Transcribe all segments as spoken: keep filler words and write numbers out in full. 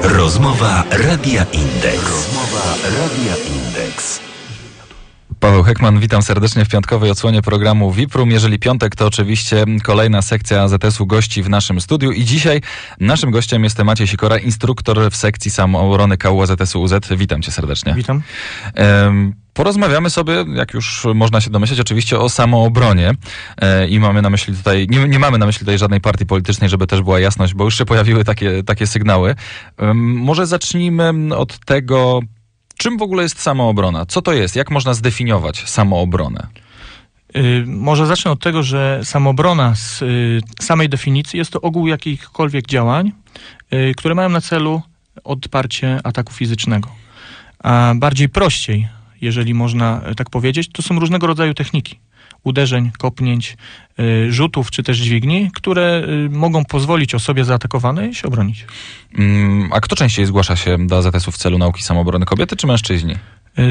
Rozmowa Radia Indeks. Rozmowa Radia Indeks. Paweł Hekman, witam serdecznie w piątkowej odsłonie programu V I P Room. Jeżeli piątek, to oczywiście kolejna sekcja A Z S-u gości w naszym studiu i dzisiaj naszym gościem jest Maciej Sikora, instruktor w sekcji samoobrony K U A Z S-u U Z. Witam cię serdecznie. Witam. Um, Porozmawiamy sobie, jak już można się domyśleć, oczywiście o samoobronie e, i mamy na myśli tutaj, nie, nie mamy na myśli tutaj żadnej partii politycznej, żeby też była jasność, bo już się pojawiły takie, takie sygnały. Um, może zacznijmy od tego, czym w ogóle jest samoobrona? Co to jest? Jak można zdefiniować samoobronę? Yy, może zacznę od tego, że samoobrona z yy, samej definicji jest to ogół jakichkolwiek działań, yy, które mają na celu odparcie ataku fizycznego. A bardziej prościej, jeżeli można tak powiedzieć, to są różnego rodzaju techniki. Uderzeń, kopnięć, y, rzutów czy też dźwigni, które y, mogą pozwolić osobie zaatakowanej się obronić. Mm, a kto częściej zgłasza się do A Z S-u w celu nauki samoobrony? Kobiety czy mężczyźni? Y,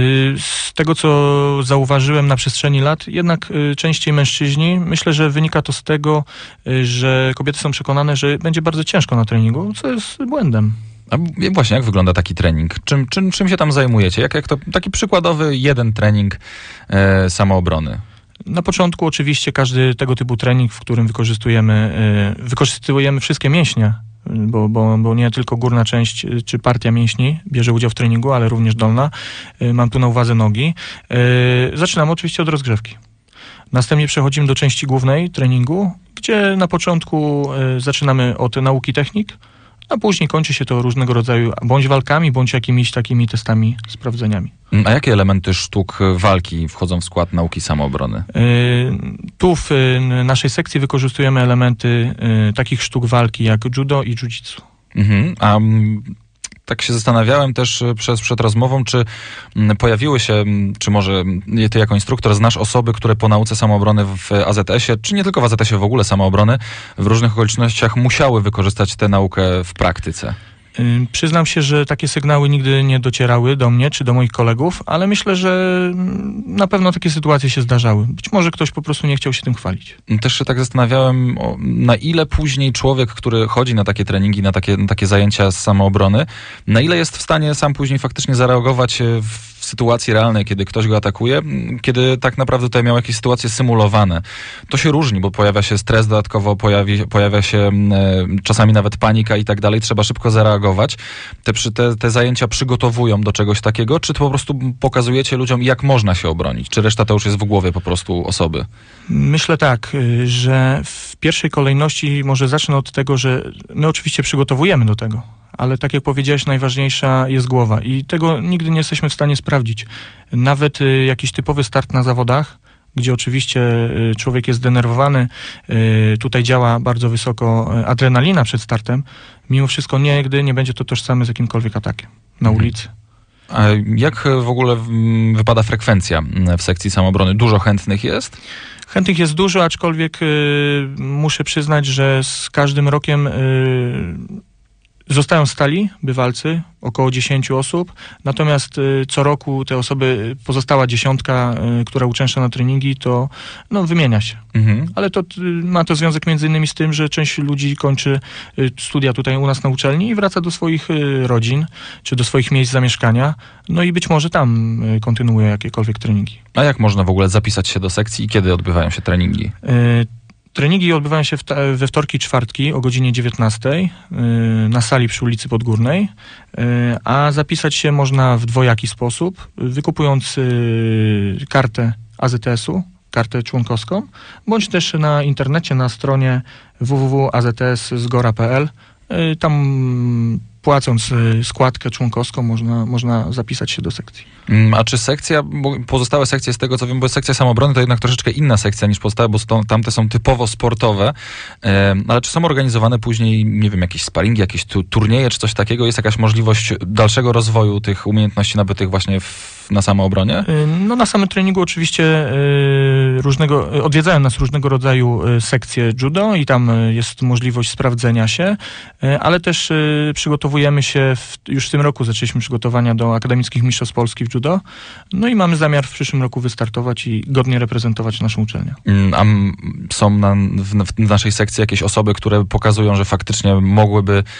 z tego, co zauważyłem na przestrzeni lat, jednak y, częściej mężczyźni. Myślę, że wynika to z tego, y, że kobiety są przekonane, że będzie bardzo ciężko na treningu, co jest błędem. A właśnie, jak wygląda taki trening? Czym, czym, czym się tam zajmujecie? Jak, jak to taki przykładowy jeden trening e, samoobrony? Na początku oczywiście każdy tego typu trening, w którym wykorzystujemy, yy, wykorzystujemy wszystkie mięśnie, bo, bo, bo nie tylko górna część yy, czy partia mięśni bierze udział w treningu, ale również dolna. Yy, mam tu na uwadze nogi. Yy, zaczynamy oczywiście od rozgrzewki. Następnie przechodzimy do części głównej treningu, gdzie na początku yy, zaczynamy od nauki technik, a później kończy się to różnego rodzaju bądź walkami, bądź jakimiś takimi testami, sprawdzeniami. A jakie elementy sztuk walki wchodzą w skład nauki samoobrony? Yy, tu w y, naszej sekcji wykorzystujemy elementy y, takich sztuk walki jak judo i jiu-jitsu. Mhm. A m, tak się zastanawiałem też przez, przed rozmową, czy m, pojawiły się, m, czy może m, ty jako instruktor znasz osoby, które po nauce samoobrony w A Z S-ie, czy nie tylko w A Z S-ie, w ogóle samoobrony, w różnych okolicznościach musiały wykorzystać tę naukę w praktyce? Yy, przyznam się, że takie sygnały nigdy nie docierały do mnie czy do moich kolegów, ale myślę, że na pewno takie sytuacje się zdarzały. Być może ktoś po prostu nie chciał się tym chwalić. Też się tak zastanawiałem, o, na ile później człowiek, który chodzi na takie treningi, na takie, na takie zajęcia z samoobrony, na ile jest w stanie sam później faktycznie zareagować w w sytuacji realnej, kiedy ktoś go atakuje, kiedy tak naprawdę tutaj miał jakieś sytuacje symulowane. To się różni, bo pojawia się stres dodatkowo, pojawi, pojawia się e, czasami nawet panika i tak dalej. Trzeba szybko zareagować. Te, te, te zajęcia przygotowują do czegoś takiego, czy to po prostu pokazujecie ludziom, jak można się obronić? Czy reszta to już jest w głowie po prostu osoby? Myślę tak, że w pierwszej kolejności może zacznę od tego, że my oczywiście przygotowujemy do tego. Ale tak jak powiedziałeś, najważniejsza jest głowa i tego nigdy nie jesteśmy w stanie sprawdzić. Nawet y, jakiś typowy start na zawodach, gdzie oczywiście y, człowiek jest zdenerwowany, y, tutaj działa bardzo wysoko y, adrenalina przed startem, mimo wszystko nigdy nie będzie to tożsame z jakimkolwiek atakiem na Mhm. ulicy. A jak w ogóle m, wypada frekwencja w sekcji samoobrony? Dużo chętnych jest? Chętnych jest dużo, aczkolwiek y, muszę przyznać, że z każdym rokiem y, zostają stali bywalcy, około dziesięciu osób, natomiast y, co roku te osoby, pozostała dziesiątka, y, która uczęszcza na treningi, to no, wymienia się. Mhm. Ale to y, ma to związek między innymi z tym, że część ludzi kończy y, studia tutaj u nas na uczelni i wraca do swoich y, rodzin, czy do swoich miejsc zamieszkania, no i być może tam y, kontynuuje jakiekolwiek treningi. A jak można w ogóle zapisać się do sekcji i kiedy odbywają się treningi? Y, Treningi odbywają się w ta, we wtorki i czwartki o godzinie dziewiętnastej yy, na sali przy ulicy Podgórnej, yy, a zapisać się można w dwojaki sposób, wykupując yy, kartę A Z S-u, kartę członkowską, bądź też na internecie na stronie w w w kropka a z s zgora kropka p l. Yy, tam płacąc yy, składkę członkowską można, można zapisać się do sekcji. A czy sekcja, bo pozostałe sekcje z tego co wiem, bo sekcja samoobrony to jednak troszeczkę inna sekcja niż pozostałe, bo sto, tamte są typowo sportowe, e, ale czy są organizowane później, nie wiem, jakieś sparingi, jakieś tu, turnieje czy coś takiego? Jest jakaś możliwość dalszego rozwoju tych umiejętności nabytych właśnie w, na samoobronie? No na samym treningu oczywiście y, różnego, odwiedzają nas różnego rodzaju y, sekcje judo i tam y, jest możliwość sprawdzenia się, y, ale też y, przygotowujemy się, w, już w tym roku zaczęliśmy przygotowania do akademickich mistrzostw Polski w judo, no i mamy zamiar w przyszłym roku wystartować i godnie reprezentować naszą uczelnię. A są na, w, w naszej sekcji jakieś osoby, które pokazują, że faktycznie mogłyby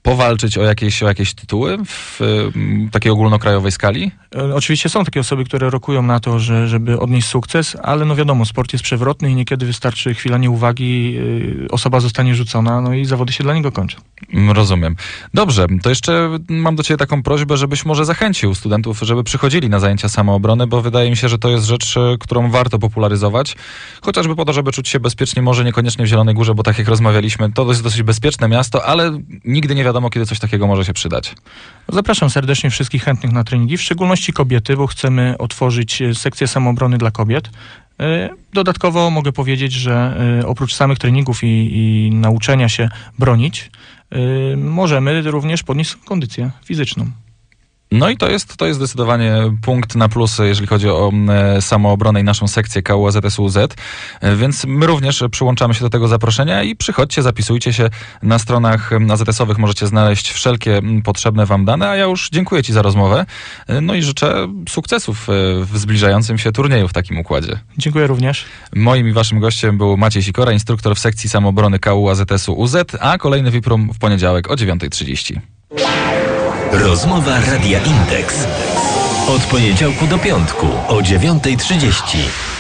powalczyć o jakieś, o jakieś tytuły w y, takiej ogólnokrajowej skali? E, Oczywiście są takie osoby, które rokują na to, że, żeby odnieść sukces, ale no wiadomo, sport jest przewrotny i niekiedy wystarczy chwila nieuwagi, y, osoba zostanie rzucona, no i zawody się dla niego kończą. Rozumiem. Dobrze, to jeszcze mam do ciebie taką prośbę, żebyś może zachęcił studentów, żeby przychodzili na zajęcia samoobrony, bo wydaje mi się, że to jest rzecz, którą warto popularyzować, chociażby po to, żeby czuć się bezpiecznie, może niekoniecznie w Zielonej Górze, bo tak jak rozmawialiśmy, to jest dosyć bezpieczne miasto, ale nigdy nie wiadomo, kiedy coś takiego może się przydać. Zapraszam serdecznie wszystkich chętnych na treningi, w szczególności kobiety, bo chcemy otworzyć sekcję samoobrony dla kobiet. Dodatkowo mogę powiedzieć, że oprócz samych treningów i, i nauczenia się bronić, możemy również podnieść kondycję fizyczną. No i to jest, to jest zdecydowanie punkt na plus, jeżeli chodzi o e, samoobronę i naszą sekcję K U A Z S U Z. E, więc my również przyłączamy się do tego zaproszenia i przychodźcie, zapisujcie się. Na stronach A Z S-owych możecie znaleźć wszelkie m, potrzebne wam dane, a ja już dziękuję ci za rozmowę. E, no i życzę sukcesów e, w zbliżającym się turnieju w takim układzie. Dziękuję również. Moim i waszym gościem był Maciej Sikora, instruktor w sekcji samoobrony K U A Z S U Z, a kolejny Viprum w poniedziałek o dziewiąta trzydzieści. Rozmowa Radia Indeks. Od poniedziałku do piątku o dziewiąta trzydzieści.